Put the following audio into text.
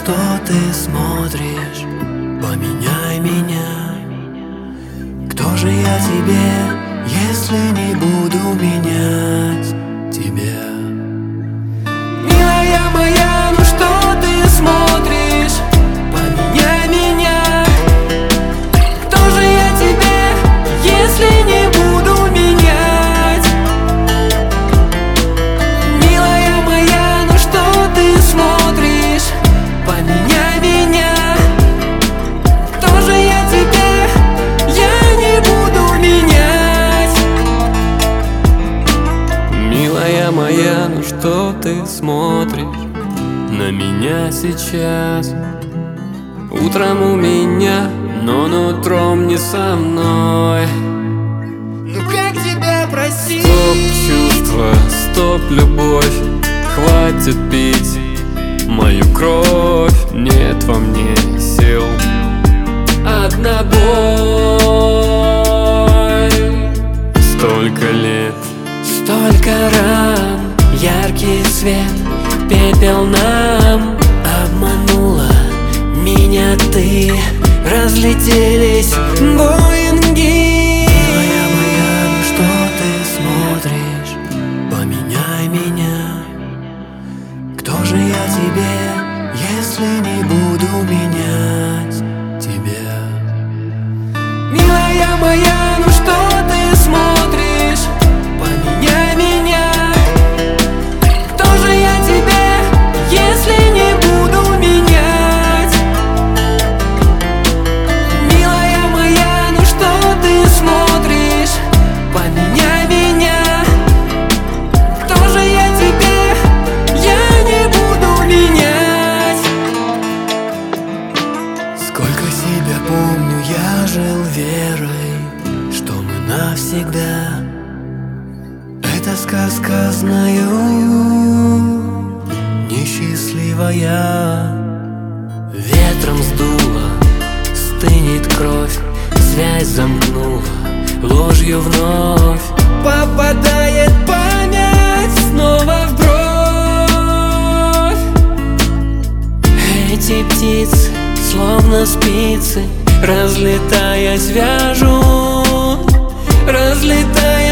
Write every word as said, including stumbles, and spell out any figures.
что ты смотришь, поменяй меня. Кто же я тебе, если не буду менять тебя? Милая моя, ну что ты смотришь, поменяй меня. Кто же я тебе, если не буду менять? Милая моя, ну что ты смотришь, поменяй меня. Кто же я тебе, я не буду менять. Милая моя, ну что ты смотришь на меня сейчас? Утром у меня, но нутром не со мной. Ну как тебя просить? Стоп, чувства, стоп, любовь. Хватит пить мою кровь. Нет во мне сил, одна боль. Столько лет, столько ран, яркий свет, пепел нам. Обманула меня ты, разлетелись Боинги. Милая моя, ну что ты смотришь, поменяй меня. Кто же я тебе, если не буду менять тебя? Милая моя, ну что ты смотришь, поменяй меня. Кто же я тебе, если не буду менять? Милая моя, ну что ты смотришь, поменяй меня. Кто же я тебе, я не буду менять. Сколько себя помню, я жил верой, что мы навсегда. Это сказка, знаю, несчастливая. Ветром сдуло, стынет кровь, связь замкнула, ложью вновь попадает память снова в бровь. Эти птицы, словно спицы, разлетаясь, вяжут, разлетаясь.